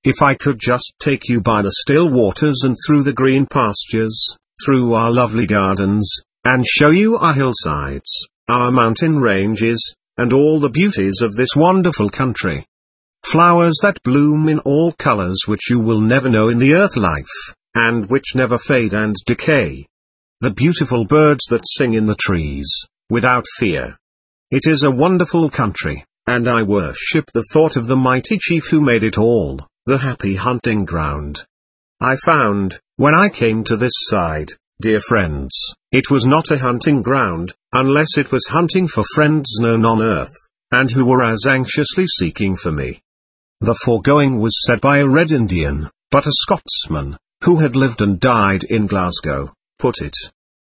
if I could just take you by the still waters and through the green pastures, through our lovely gardens, and show you our hillsides, our mountain ranges, and all the beauties of this wonderful country. Flowers that bloom in all colors which you will never know in the earth life, and which never fade and decay. The beautiful birds that sing in the trees, without fear. It is a wonderful country, and I worship the thought of the mighty chief who made it all, the happy hunting ground. I found, when I came to this side, dear friends, it was not a hunting ground, unless it was hunting for friends known on earth, and who were as anxiously seeking for me. The foregoing was said by a Red Indian, but a Scotsman, who had lived and died in Glasgow, put it.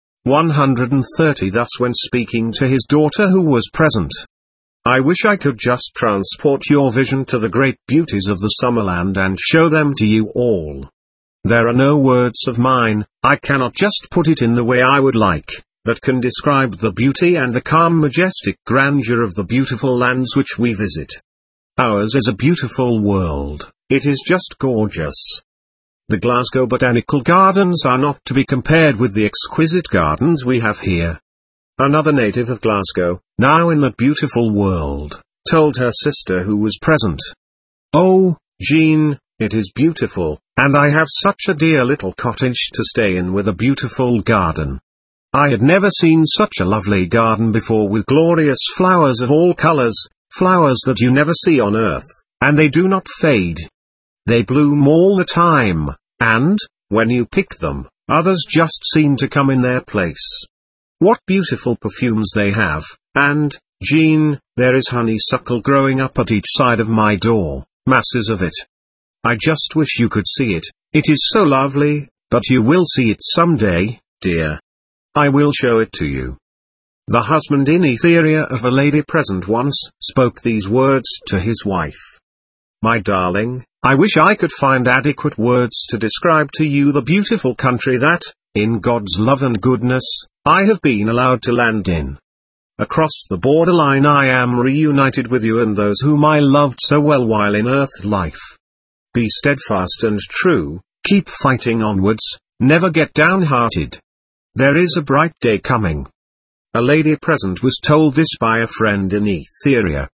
130 thus when speaking to his daughter who was present. I wish I could just transport your vision to the great beauties of the Summerland and show them to you all. There are no words of mine, I cannot just put it in the way I would like, that can describe the beauty and the calm majestic grandeur of the beautiful lands which we visit. Ours is a beautiful world, it is just gorgeous. The Glasgow Botanical Gardens are not to be compared with the exquisite gardens we have here. Another native of Glasgow, now in that beautiful world, told her sister who was present. "Oh, Jean, it is beautiful, and I have such a dear little cottage to stay in with a beautiful garden. I had never seen such a lovely garden before with glorious flowers of all colors, flowers that you never see on earth, and they do not fade. They bloom all the time, and, when you pick them, others just seem to come in their place. What beautiful perfumes they have, and, Jean, there is honeysuckle growing up at each side of my door, masses of it. I just wish you could see it, it is so lovely, but you will see it someday, dear. I will show it to you." The husband in Etheria of a lady present once spoke these words to his wife. "My darling, I wish I could find adequate words to describe to you the beautiful country that, in God's love and goodness, I have been allowed to land in. Across the borderline I am reunited with you and those whom I loved so well while in earth life. Be steadfast and true, keep fighting onwards, never get downhearted. There is a bright day coming." A lady present was told this by a friend in Etheria.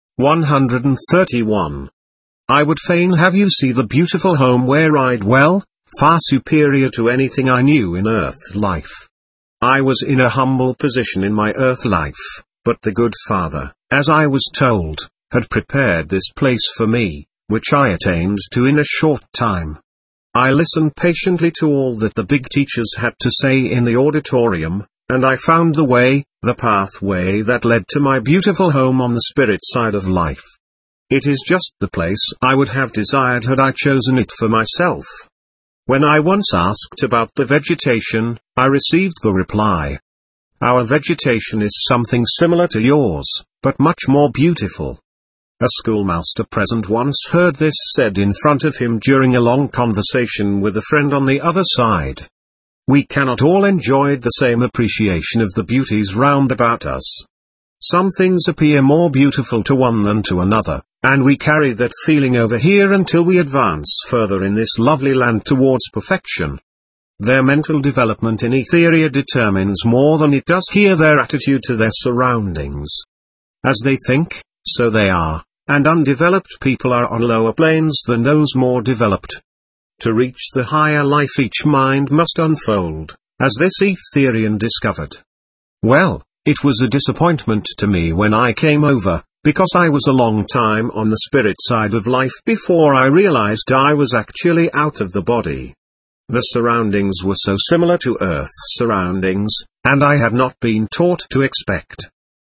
131. I would fain have you see the beautiful home where I dwell, far superior to anything I knew in earth life. I was in a humble position in my earth life, but the good Father, as I was told, had prepared this place for me, which I attained to in a short time. I listened patiently to all that the big teachers had to say in the auditorium, and I found the way, the pathway that led to my beautiful home on the spirit side of life. It is just the place I would have desired had I chosen it for myself. When I once asked about the vegetation, I received the reply. Our vegetation is something similar to yours, but much more beautiful. A schoolmaster present once heard this said in front of him during a long conversation with a friend on the other side. We cannot all enjoy the same appreciation of the beauties round about us. Some things appear more beautiful to one than to another, and we carry that feeling over here until we advance further in this lovely land towards perfection. Their mental development in Etheria determines more than it does here their attitude to their surroundings. As they think, so they are, and undeveloped people are on lower planes than those more developed. To reach the higher life each mind must unfold, as this Etherian discovered. Well, it was a disappointment to me when I came over, because I was a long time on the spirit side of life before I realized I was actually out of the body. The surroundings were so similar to Earth's surroundings, and I had not been taught to expect.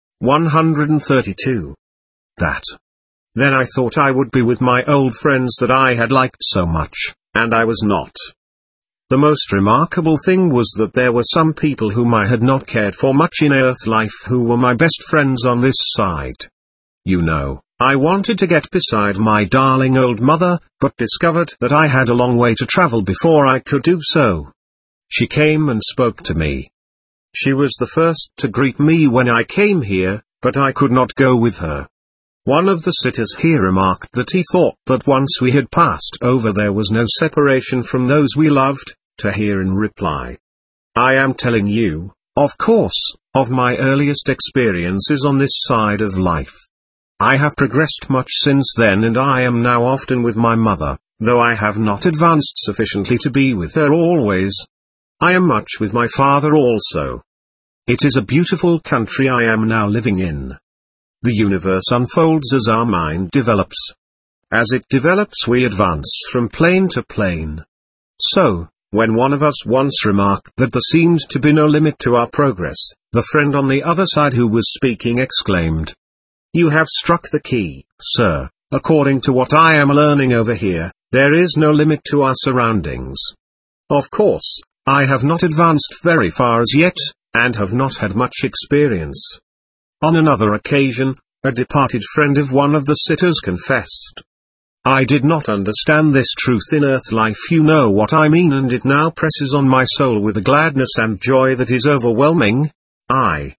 132. That. Then I thought I would be with my old friends that I had liked so much, and I was not. The most remarkable thing was that there were some people whom I had not cared for much in earth life who were my best friends on this side. You know, I wanted to get beside my darling old mother, but discovered that I had a long way to travel before I could do so. She came and spoke to me. She was the first to greet me when I came here, but I could not go with her. One of the sitters here remarked that he thought that once we had passed over there was no separation from those we loved. To hear in reply, I am telling you, of course, of my earliest experiences on this side of life. I have progressed much since then, and I am now often with my mother, though I have not advanced sufficiently to be with her always. I am much with my father also. It is a beautiful country I am now living in. The universe unfolds as our mind develops. As it develops, we advance from plane to plane. So, when one of us once remarked that there seemed to be no limit to our progress, the friend on the other side who was speaking exclaimed, "You have struck the key, sir. According to what I am learning over here, there is no limit to our surroundings. Of course, I have not advanced very far as yet, and have not had much experience." On another occasion, a departed friend of one of the sitters confessed, "I did not understand this truth in earth life, you know what I mean, and it now presses on my soul with a gladness and joy that is overwhelming. I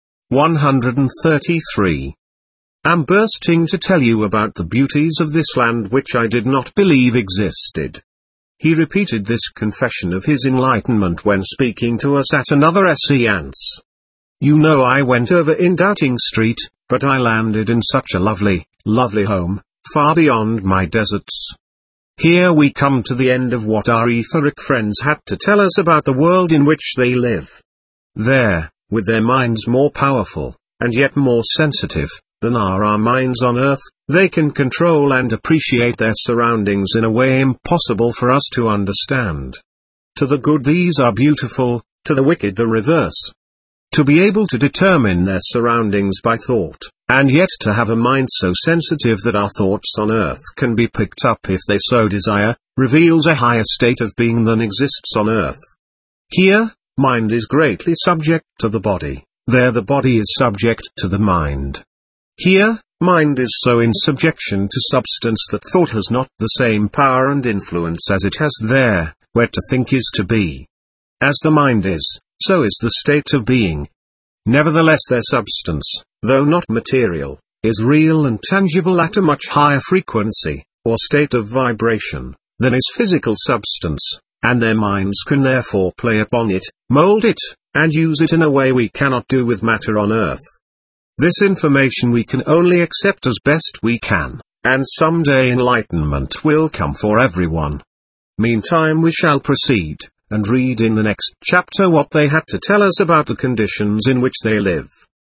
133 am bursting to tell you about the beauties of this land which I did not believe existed." He repeated this confession of his enlightenment when speaking to us at another séance. "You know, I went over in Doubting Street, but I landed in such a lovely, lovely home, far beyond my deserts." Here we come to the end of what our etheric friends had to tell us about the world in which they live. There, with their minds more powerful, and yet more sensitive, than are our minds on earth, they can control and appreciate their surroundings in a way impossible for us to understand. To the good these are beautiful, to the wicked the reverse. To be able to determine their surroundings by thought, and yet to have a mind so sensitive that our thoughts on earth can be picked up if they so desire, reveals a higher state of being than exists on earth. Here, mind is greatly subject to the body, there the body is subject to the mind. Here, mind is so in subjection to substance that thought has not the same power and influence as it has there, where to think is to be. As the mind is, so is the state of being. Nevertheless their substance, though not material, is real and tangible at a much higher frequency, or state of vibration, than is physical substance, and their minds can therefore play upon it, mold it, and use it in a way we cannot do with matter on earth. This information we can only accept as best we can, and someday enlightenment will come for everyone. Meantime we shall proceed, and read in the next chapter what they had to tell us about the conditions in which they live.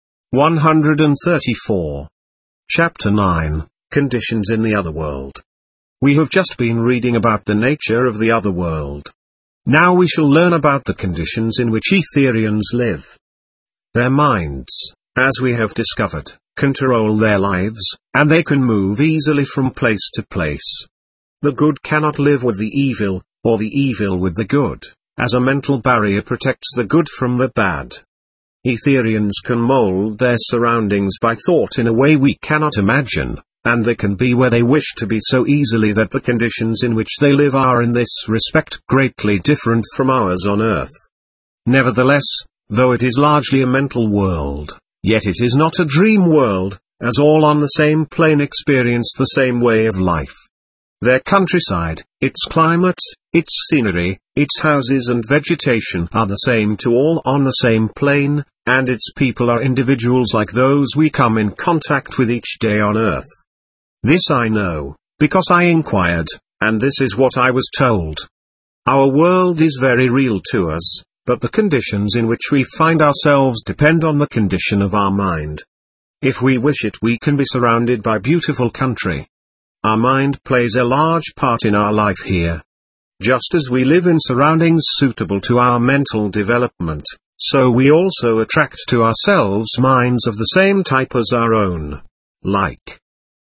134. Chapter 9, Conditions in the Other World. We have just been reading about the nature of the other world. Now we shall learn about the conditions in which Etherians live. Their minds, as we have discovered, control their lives, and they can move easily from place to place. The good cannot live with the evil, or the evil with the good, as a mental barrier protects the good from the bad. Etherians can mold their surroundings by thought in a way we cannot imagine, and they can be where they wish to be so easily that the conditions in which they live are in this respect greatly different from ours on earth. Nevertheless, though it is largely a mental world, yet it is not a dream world, as all on the same plane experience the same way of life. Their countryside, its climate, its scenery, its houses and vegetation are the same to all on the same plane, and its people are individuals like those we come in contact with each day on earth. This I know, because I inquired, and this is what I was told. Our world is very real to us, but the conditions in which we find ourselves depend on the condition of our mind. If we wish it, we can be surrounded by beautiful country. Our mind plays a large part in our life here. Just as we live in surroundings suitable to our mental development, so we also attract to ourselves minds of the same type as our own. Like.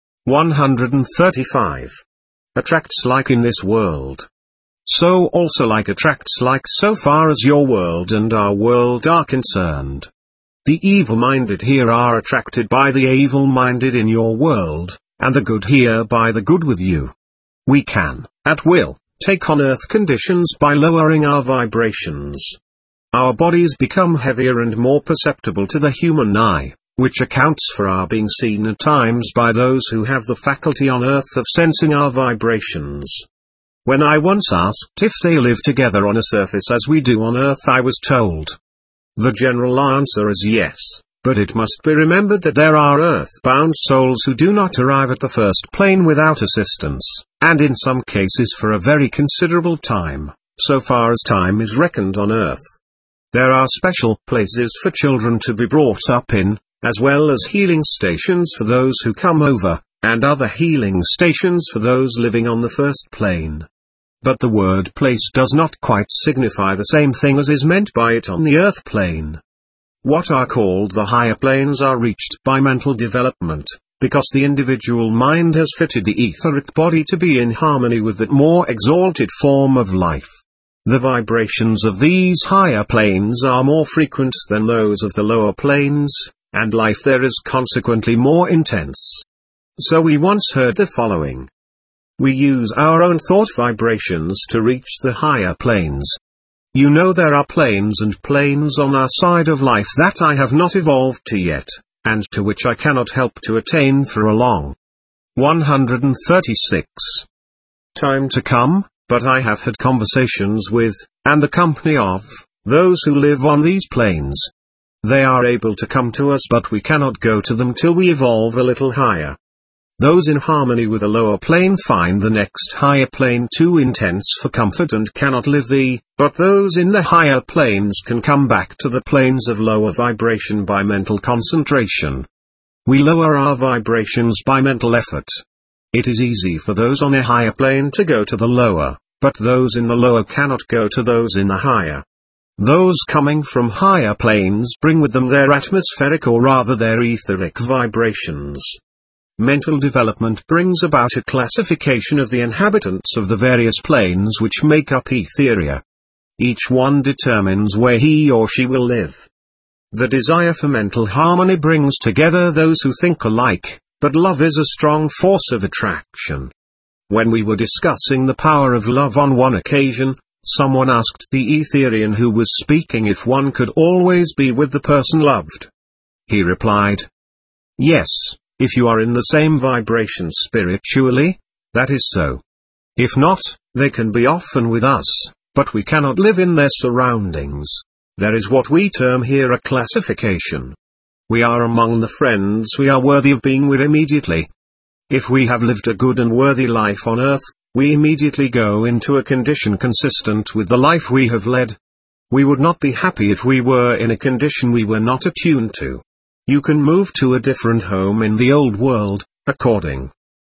135. Attracts like in this world. So also like attracts like so far as your world and our world are concerned. The evil-minded here are attracted by the evil-minded in your world, and the good here by the good with you. We can, at will, take on earth conditions by lowering our vibrations. Our bodies become heavier and more perceptible to the human eye, which accounts for our being seen at times by those who have the faculty on earth of sensing our vibrations. When I once asked if they live together on a surface as we do on earth, I was told. The general answer is yes, but it must be remembered that there are earth-bound souls who do not arrive at the first plane without assistance, and in some cases for a very considerable time, so far as time is reckoned on earth. There are special places for children to be brought up in, as well as healing stations for those who come over, and other healing stations for those living on the first plane. But the word place does not quite signify the same thing as is meant by it on the earth plane. What are called the higher planes are reached by mental development, because the individual mind has fitted the etheric body to be in harmony with that more exalted form of life. The vibrations of these higher planes are more frequent than those of the lower planes, and life there is consequently more intense. So we once heard the following. We use our own thought vibrations to reach the higher planes. You know there are planes and planes on our side of life that I have not evolved to yet, and to which I cannot help to attain for a long 136 time to come, but I have had conversations with, and the company of, those who live on these planes. They are able to come to us, but we cannot go to them till we evolve a little higher. Those in harmony with a lower plane find the next higher plane too intense for comfort and cannot live but those in the higher planes can come back to the planes of lower vibration by mental concentration. We lower our vibrations by mental effort. It is easy for those on a higher plane to go to the lower, but those in the lower cannot go to those in the higher. Those coming from higher planes bring with them their atmospheric or rather their etheric vibrations. Mental development brings about a classification of the inhabitants of the various planes which make up Etheria. Each one determines where he or she will live. The desire for mental harmony brings together those who think alike, but love is a strong force of attraction. When we were discussing the power of love on one occasion, someone asked the Etherian who was speaking if one could always be with the person loved. He replied, yes, if you are in the same vibration spiritually, that is so. If not, they can be often with us, but we cannot live in their surroundings. There is what we term here a classification. We are among the friends we are worthy of being with immediately. If we have lived a good and worthy life on earth, we immediately go into a condition consistent with the life we have led. We would not be happy if we were in a condition we were not attuned to. You can move to a different home in the old world, according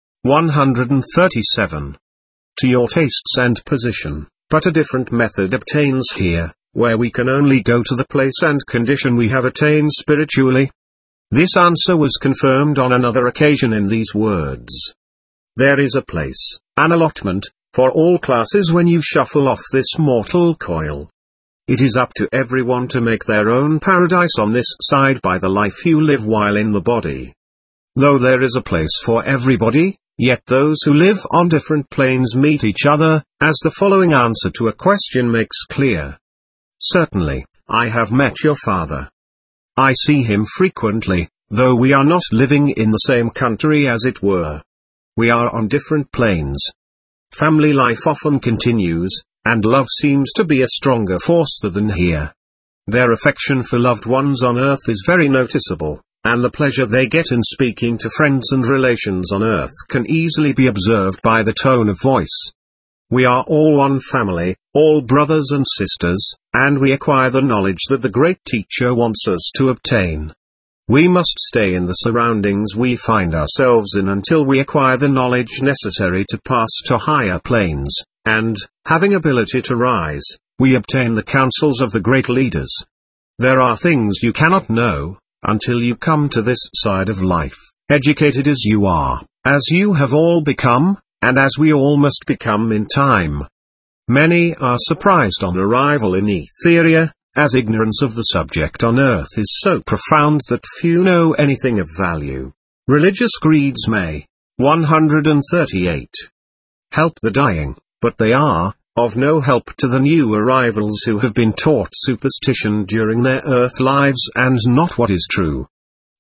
137 to your tastes and position, but a different method obtains here, where we can only go to the place and condition we have attained spiritually. This answer was confirmed on another occasion in these words. There is a place, an allotment, for all classes when you shuffle off this mortal coil. It is up to everyone to make their own paradise on this side by the life you live while in the body. Though there is a place for everybody, yet those who live on different planes meet each other, as the following answer to a question makes clear. Certainly, I have met your father. I see him frequently, though we are not living in the same country as it were. We are on different planes. Family life often continues, and love seems to be a stronger force than here. Their affection for loved ones on earth is very noticeable, and the pleasure they get in speaking to friends and relations on earth can easily be observed by the tone of voice. We are all one family, all brothers and sisters, and we acquire the knowledge that the great teacher wants us to obtain. We must stay in the surroundings we find ourselves in until we acquire the knowledge necessary to pass to higher planes, and, having ability to rise, we obtain the counsels of the great leaders. There are things you cannot know, until you come to this side of life, educated as you are, as you have all become, and as we all must become in time. Many are surprised on arrival in Etheria, as ignorance of the subject on earth is so profound that few know anything of value. Religious creeds may 138 help the dying, but they are of no help to the new arrivals who have been taught superstition during their earth lives and not what is true.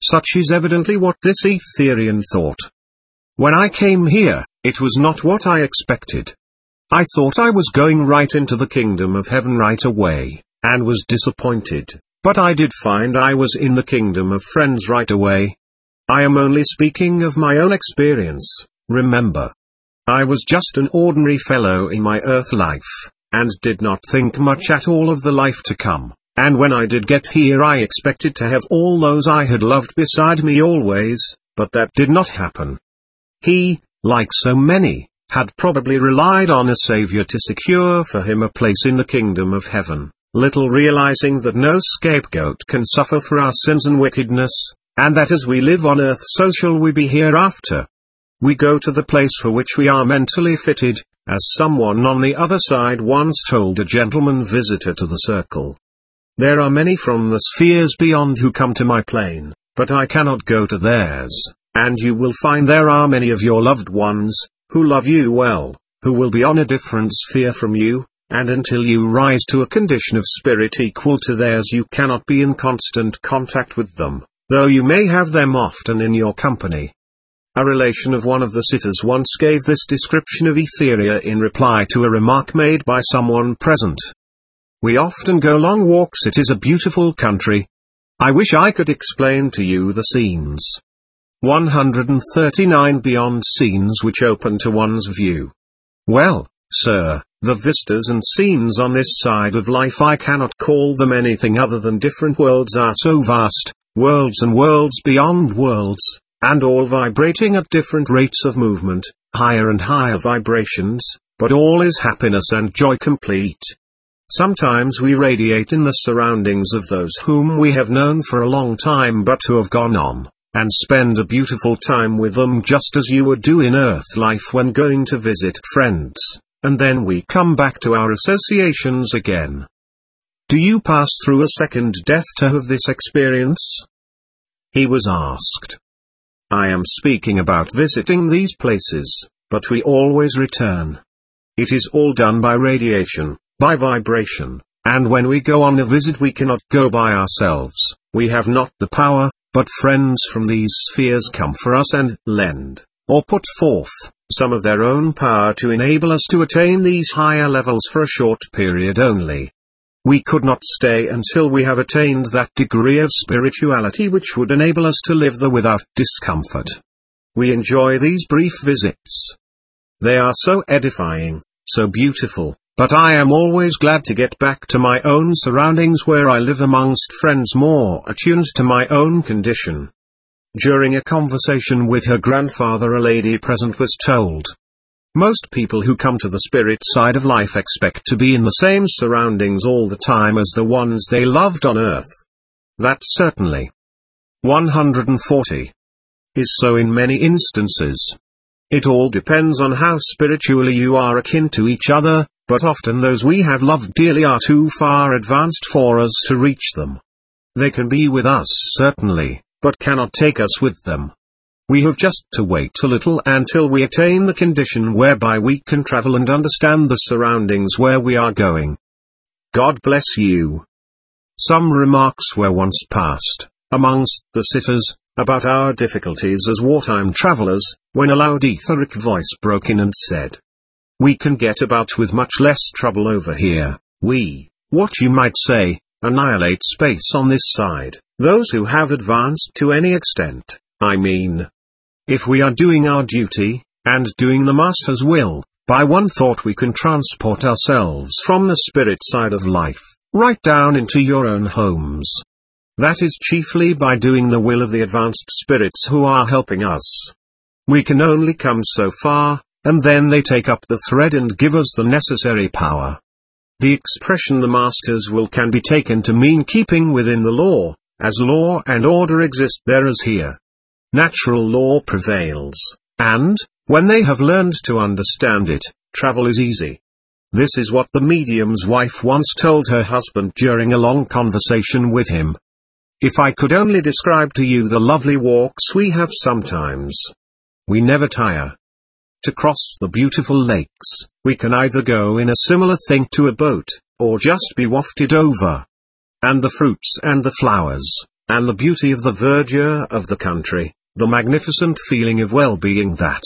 Such is evidently what this Etherian thought. When I came here, it was not what I expected. I thought I was going right into the kingdom of heaven right away, and was disappointed, but I did find I was in the kingdom of friends right away. I am only speaking of my own experience, remember. I was just an ordinary fellow in my earth life, and did not think much at all of the life to come, and when I did get here I expected to have all those I had loved beside me always, but that did not happen. He, like so many, had probably relied on a savior to secure for him a place in the kingdom of heaven, little realizing that no scapegoat can suffer for our sins and wickedness, and that as we live on earth so shall we be hereafter. We go to the place for which we are mentally fitted, as someone on the other side once told a gentleman visitor to the circle. There are many from the spheres beyond who come to my plane, but I cannot go to theirs, and you will find there are many of your loved ones, who love you well, who will be on a different sphere from you, and until you rise to a condition of spirit equal to theirs you cannot be in constant contact with them, though you may have them often in your company. A relation of one of the sitters once gave this description of Etheria in reply to a remark made by someone present. We often go long walks. It is a beautiful country. I wish I could explain to you the scenes. 139 Beyond scenes which open to one's view. Well, sir, the vistas and scenes on this side of life, I cannot call them anything other than different worlds are so vast, worlds and worlds beyond worlds, and all vibrating at different rates of movement, higher and higher vibrations, but all is happiness and joy complete. Sometimes we radiate in the surroundings of those whom we have known for a long time but who have gone on, and spend a beautiful time with them just as you would do in earth life when going to visit friends, and then we come back to our associations again. Do you pass through a second death to have this experience? He was asked. I am speaking about visiting these places, but we always return. It is all done by radiation, by vibration, and when we go on a visit we cannot go by ourselves, we have not the power, but friends from these spheres come for us and lend, or put forth, some of their own power to enable us to attain these higher levels for a short period only. We could not stay until we have attained that degree of spirituality which would enable us to live there without discomfort. We enjoy these brief visits. They are so edifying, so beautiful, but I am always glad to get back to my own surroundings where I live amongst friends more attuned to my own condition. During a conversation with her grandfather, a lady present was told, most people who come to the spirit side of life expect to be in the same surroundings all the time as the ones they loved on earth. That certainly 140 is so in many instances. It all depends on how spiritually you are akin to each other, but often those we have loved dearly are too far advanced for us to reach them. They can be with us certainly, but cannot take us with them. We have just to wait a little until we attain the condition whereby we can travel and understand the surroundings where we are going. God bless you. Some remarks were once passed, amongst the sitters, about our difficulties as wartime travelers, when a loud etheric voice broke in and said, we can get about with much less trouble over here. We, what you might say, annihilate space on this side, those who have advanced to any extent, I mean. If we are doing our duty, and doing the Master's will, by one thought we can transport ourselves from the spirit side of life, right down into your own homes. That is chiefly by doing the will of the advanced spirits who are helping us. We can only come so far, and then they take up the thread and give us the necessary power. The expression the Master's will can be taken to mean keeping within the law, as law and order exist there as here. Natural law prevails, and, when they have learned to understand it, travel is easy. This is what the medium's wife once told her husband during a long conversation with him. If I could only describe to you the lovely walks we have sometimes. We never tire. To cross the beautiful lakes, we can either go in a similar thing to a boat, or just be wafted over. And the fruits and the flowers, and the beauty of the verdure of the country, the magnificent feeling of well-being that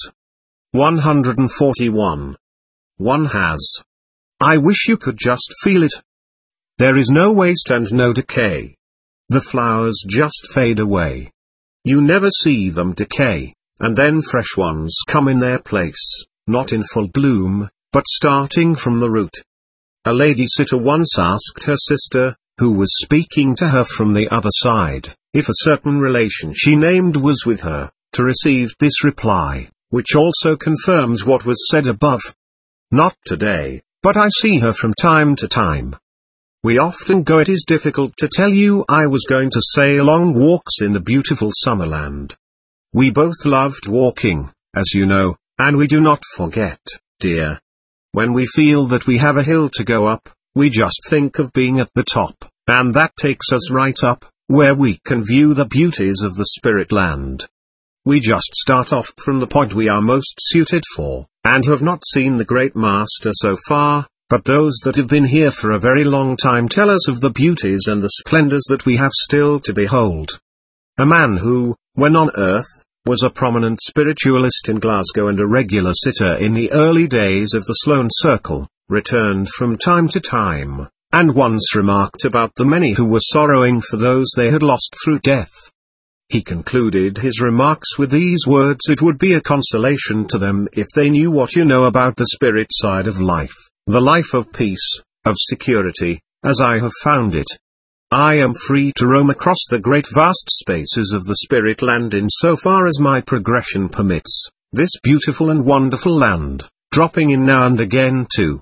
141. One has. I wish you could just feel it. There is no waste and no decay. The flowers just fade away. You never see them decay, and then fresh ones come in their place, not in full bloom, but starting from the root. A lady sitter once asked her sister, who was speaking to her from the other side, if a certain relation she named was with her, to receive this reply, which also confirms what was said above. Not today, but I see her from time to time. We often go. It is difficult to tell you. I was going to say long walks in the beautiful Summerland. We both loved walking, as you know, and we do not forget, dear. When we feel that we have a hill to go up, we just think of being at the top, and that takes us right up, where we can view the beauties of the spirit land. We just start off from the point we are most suited for, and have not seen the great master so far, but those that have been here for a very long time tell us of the beauties and the splendors that we have still to behold. A man who, when on earth, was a prominent spiritualist in Glasgow and a regular sitter in the early days of the Sloane Circle, returned from time to time, and once remarked about the many who were sorrowing for those they had lost through death. He concluded his remarks with these words: it would be a consolation to them if they knew what you know about the spirit side of life, the life of peace, of security, as I have found it. I am free to roam across the great vast spaces of the spirit land in so far as my progression permits, this beautiful and wonderful land, dropping in now and again to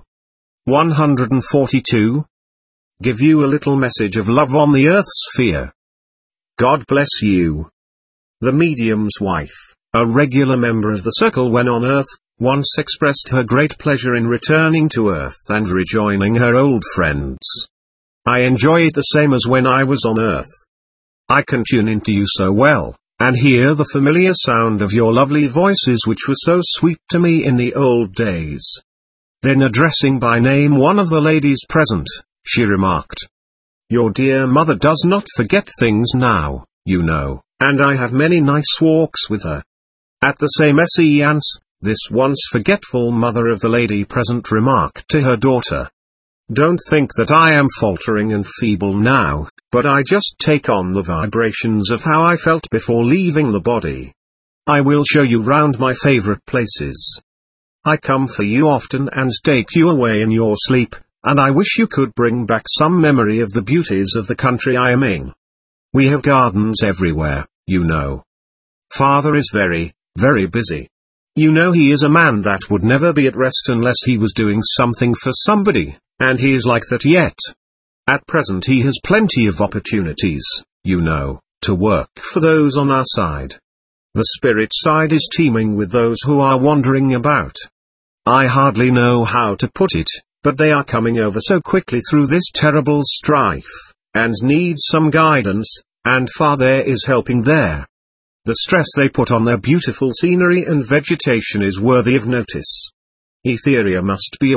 142. Give you a little message of love on the earth sphere. God bless you. The medium's wife, a regular member of the circle when on earth, once expressed her great pleasure in returning to earth and rejoining her old friends. I enjoy it the same as when I was on earth. I can tune into you so well, and hear the familiar sound of your lovely voices which were so sweet to me in the old days. Then addressing by name one of the ladies present, she remarked, your dear mother does not forget things now, you know, and I have many nice walks with her. At the same séance, this once forgetful mother of the lady present remarked to her daughter, don't think that I am faltering and feeble now, but I just take on the vibrations of how I felt before leaving the body. I will show you round my favorite places. I come for you often and take you away in your sleep, and I wish you could bring back some memory of the beauties of the country I am in. We have gardens everywhere, you know. Father is very, very busy. You know he is a man that would never be at rest unless he was doing something for somebody. And he is like that yet. At present he has plenty of opportunities, you know, to work for those on our side. The spirit side is teeming with those who are wandering about. I hardly know how to put it, but they are coming over so quickly through this terrible strife, and need some guidance, and Father is helping there. The stress they put on their beautiful scenery and vegetation is worthy of notice. Etheria must be a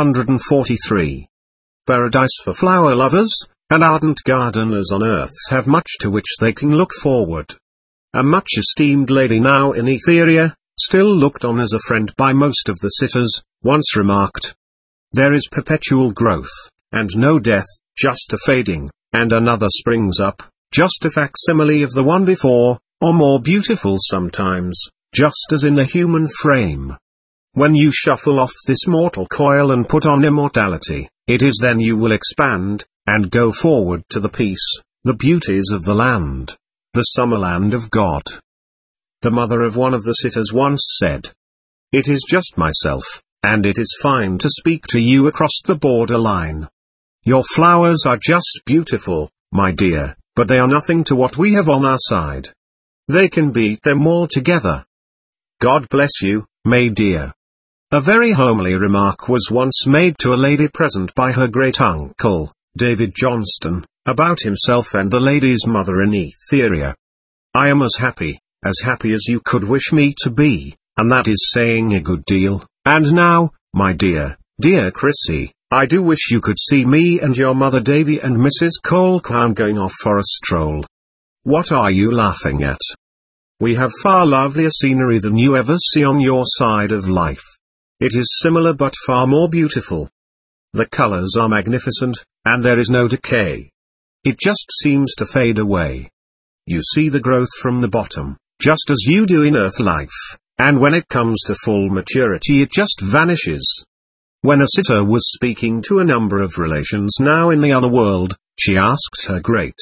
143. Paradise for flower lovers, and ardent gardeners on earth have much to which they can look forward. A much esteemed lady now in Etheria, still looked on as a friend by most of the sitters, once remarked, there is perpetual growth, and no death, just a fading, and another springs up, just a facsimile of the one before, or more beautiful sometimes, just as in the human frame. When you shuffle off this mortal coil and put on immortality, it is then you will expand, and go forward to the peace, the beauties of the land, the summer land of God. The mother of one of the sitters once said, it is just myself, and it is fine to speak to you across the border line. Your flowers are just beautiful, my dear, but they are nothing to what we have on our side. They can beat them all together. God bless you, my dear. A very homely remark was once made to a lady present by her great-uncle, David Johnston, about himself and the lady's mother in Etheria. I am as happy as you could wish me to be, and that is saying a good deal, and now, my dear Chrissy, I do wish you could see me and your mother Davy and Mrs. Colquhoun going off for a stroll. What are you laughing at? We have far lovelier scenery than you ever see on your side of life. It is similar but far more beautiful. The colors are magnificent, and there is no decay. It just seems to fade away. You see the growth from the bottom, just as you do in earth life, and when it comes to full maturity it just vanishes. When a sitter was speaking to a number of relations now in the other world, she asked her great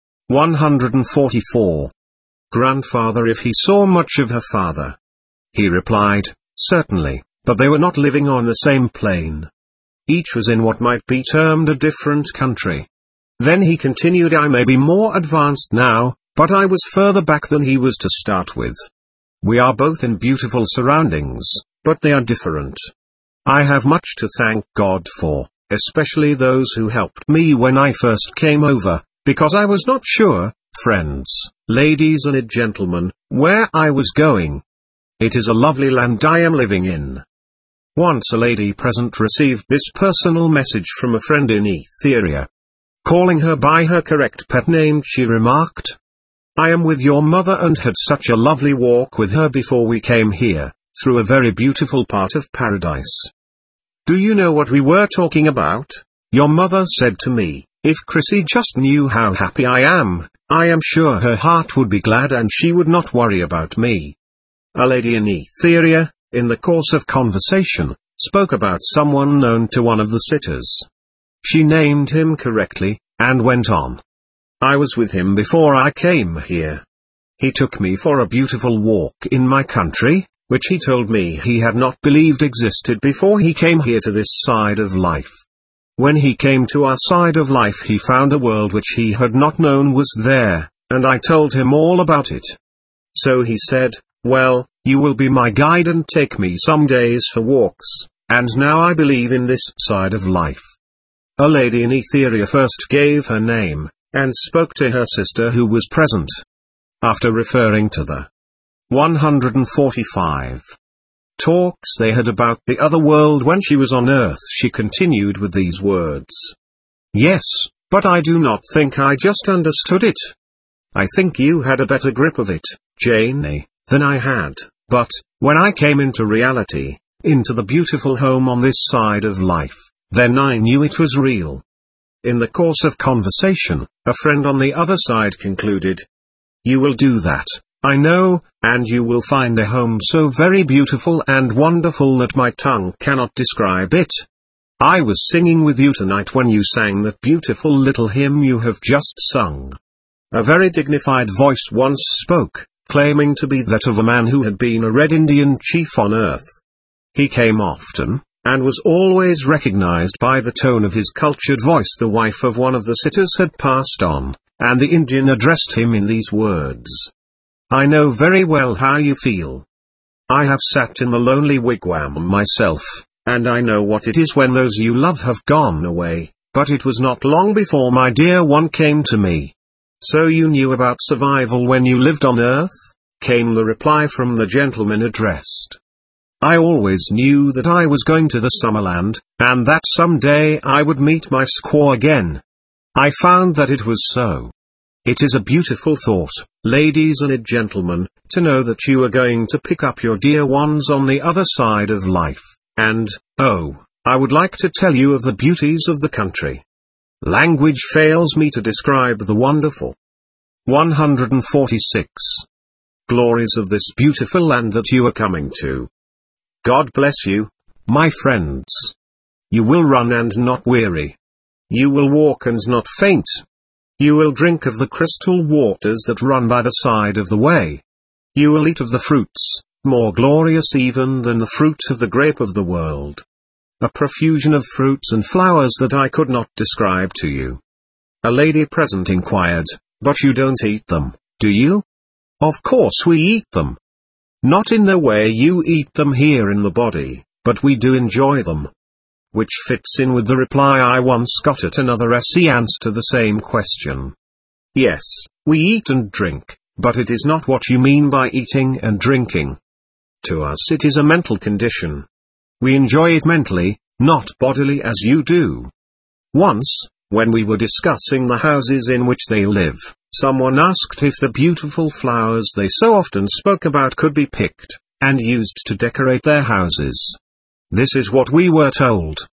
144 grandfather if he saw much of her father. He replied, certainly, but they were not living on the same plane. Each was in what might be termed a different country. Then he continued, I may be more advanced now, but I was further back than he was to start with. We are both in beautiful surroundings, but they are different. I have much to thank God for, especially those who helped me when I first came over, because I was not sure, friends, ladies and gentlemen, where I was going. It is a lovely land I am living in. Once a lady present received this personal message from a friend in Etheria. Calling her by her correct pet name, she remarked, I am with your mother and had such a lovely walk with her before we came here, through a very beautiful part of paradise. Do you know what we were talking about? Your mother said to me, if Chrissy just knew how happy I am sure her heart would be glad and she would not worry about me. A lady in Etheria, in the course of conversation, spoke about someone known to one of the sitters. She named him correctly, and went on. I was with him before I came here. He took me for a beautiful walk in my country, which he told me he had not believed existed before he came here to this side of life. When he came to our side of life he found a world which he had not known was there, and I told him all about it. So he said, well, you will be my guide and take me some days for walks, and now I believe in this side of life. A lady in Etheria first gave her name, and spoke to her sister who was present. After referring to the 145 talks they had about the other world when she was on earth, she continued with these words. Yes, but I do not think I just understood it. I think you had a better grip of it, Janie, than I had, but, when I came into reality, into the beautiful home on this side of life, then I knew it was real. In the course of conversation, a friend on the other side concluded. You will do that, I know, and you will find a home so very beautiful and wonderful that my tongue cannot describe it. I was singing with you tonight when you sang that beautiful little hymn you have just sung. A very dignified voice once spoke, claiming to be that of a man who had been a Red Indian chief on earth. He came often, and was always recognized by the tone of his cultured voice. The wife of one of the sitters had passed on, and the Indian addressed him in these words. I know very well how you feel. I have sat in the lonely wigwam myself, and I know what it is when those you love have gone away, but it was not long before my dear one came to me. So you knew about survival when you lived on earth? Came the reply from the gentleman addressed. I always knew that I was going to the Summerland, and that someday I would meet my squaw again. I found that it was so. It is a beautiful thought, ladies and gentlemen, to know that you are going to pick up your dear ones on the other side of life, and, oh, I would like to tell you of the beauties of the country. Language fails me to describe the wonderful 146 glories of this beautiful land that you are coming to. God bless you, my friends. You will run and not weary. You will walk and not faint. You will drink of the crystal waters that run by the side of the way. You will eat of the fruits, more glorious even than the fruit of the grape of the world. A profusion of fruits and flowers that I could not describe to you. A lady present inquired, but you don't eat them, do you? Of course we eat them. Not in the way you eat them here in the body, but we do enjoy them. Which fits in with the reply I once got at another seance to the same question. Yes, we eat and drink, but it is not what you mean by eating and drinking. To us it is a mental condition. We enjoy it mentally, not bodily as you do. Once, when we were discussing the houses in which they live, Someone asked if the beautiful flowers they so often spoke about could be picked and used to decorate their houses. This is what we were told.